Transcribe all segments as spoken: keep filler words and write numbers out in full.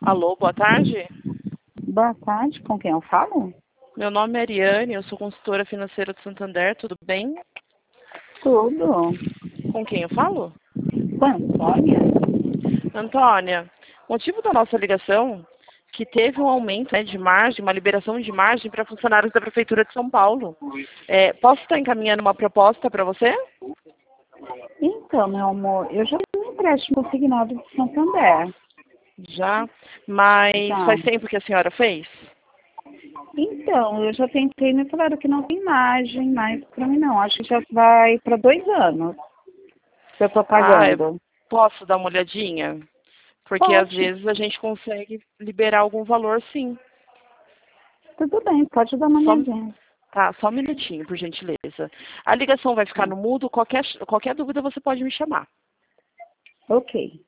Alô, boa tarde. Boa tarde, com quem eu falo? Meu nome é Ariane, eu sou consultora financeira do Santander, tudo bem? Tudo. Com quem eu falo? Com a Antônia? Antônia, o motivo da nossa ligação que teve um aumento, né, de margem, uma liberação de margem para funcionários da Prefeitura de São Paulo. É, posso estar encaminhando uma proposta para você? Então, meu amor, eu já fiz um empréstimo consignado de Santander. Já, mas Já. faz tempo que a senhora fez? Então, eu já tentei, me falaram que não tem margem, mas para mim não. Acho que já vai para dois anos que eu estou Ah, eu pagando. posso dar uma olhadinha? Porque às Pode. vezes a gente consegue liberar algum valor, sim. Tudo bem, pode dar uma Só, olhadinha. tá, só um minutinho, por gentileza. A ligação vai ficar no mudo, qualquer, qualquer dúvida você pode me chamar. Ok.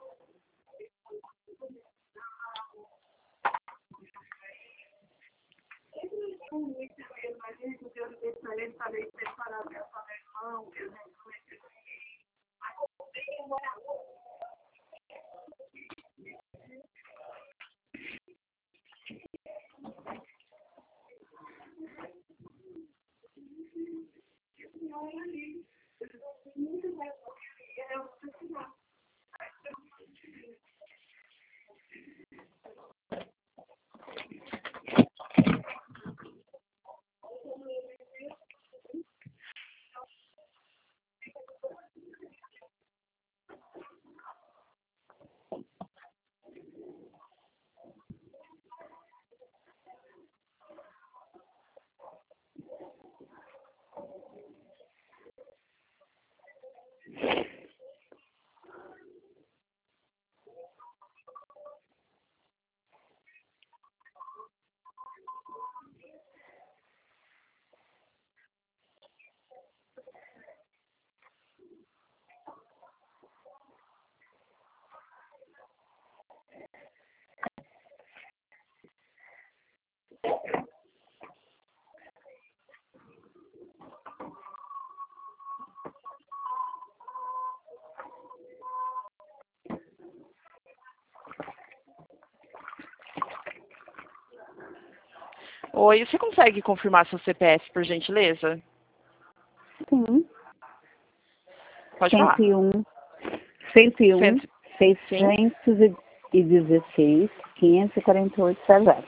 Oi, você consegue confirmar seu C P F, por gentileza? Sim. Pode falar. cento e um, cento e um, Cento- Sim. seiscentos e dezesseis, quinhentos e quarenta e oito, zero.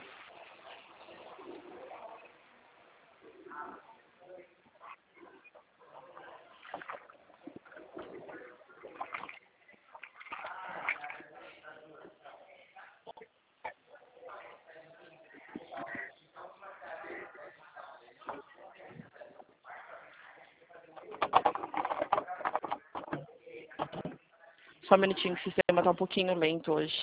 Só um minutinho, que o sistema está um pouquinho lento hoje.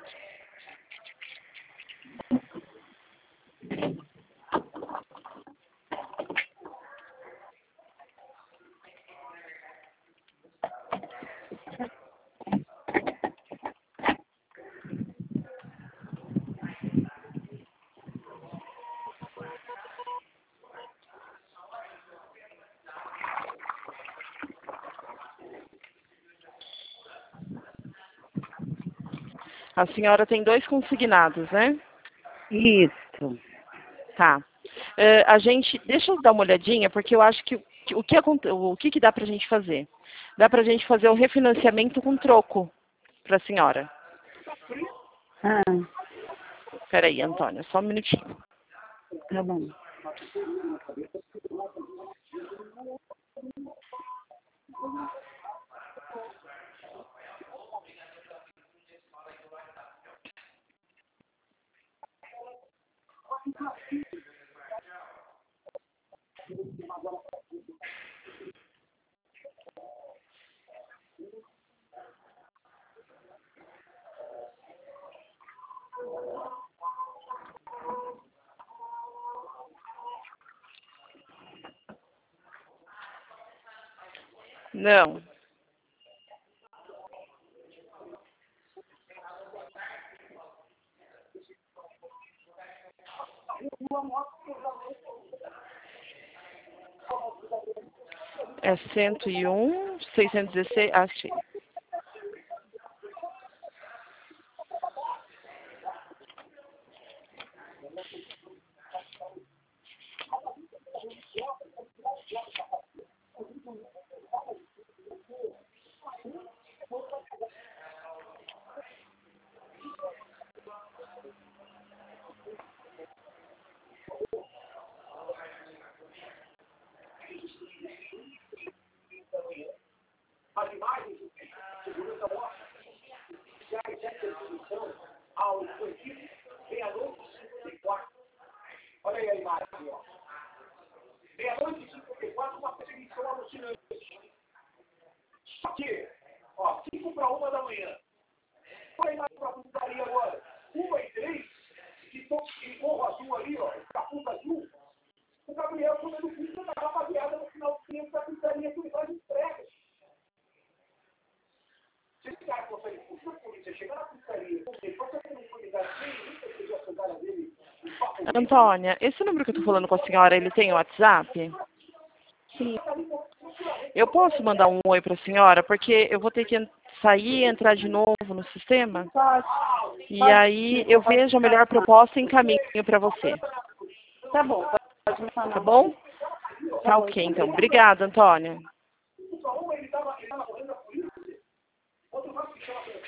A senhora tem dois consignados, né? Isso. Tá. Eh, a gente, deixa eu dar uma olhadinha, porque eu acho que, que o, que aconte- o que, que dá pra gente fazer? Dá pra gente fazer o refinanciamento com troco pra senhora. Ah, Peraí, Antônia, só um minutinho. tá bom. Não. É cento e um, seiscentos e dezesseis, achei. Antônia, esse número que eu tô falando com a senhora, ele tem WhatsApp? Sim. Eu posso mandar um oi para a senhora? Porque eu vou ter que sair e entrar de novo no sistema. Pode. E Pode. aí eu vejo a melhor proposta e encaminho para você. Tá bom. Pode me falar. Tá bom? Tá ok, então. Obrigada, Antônia.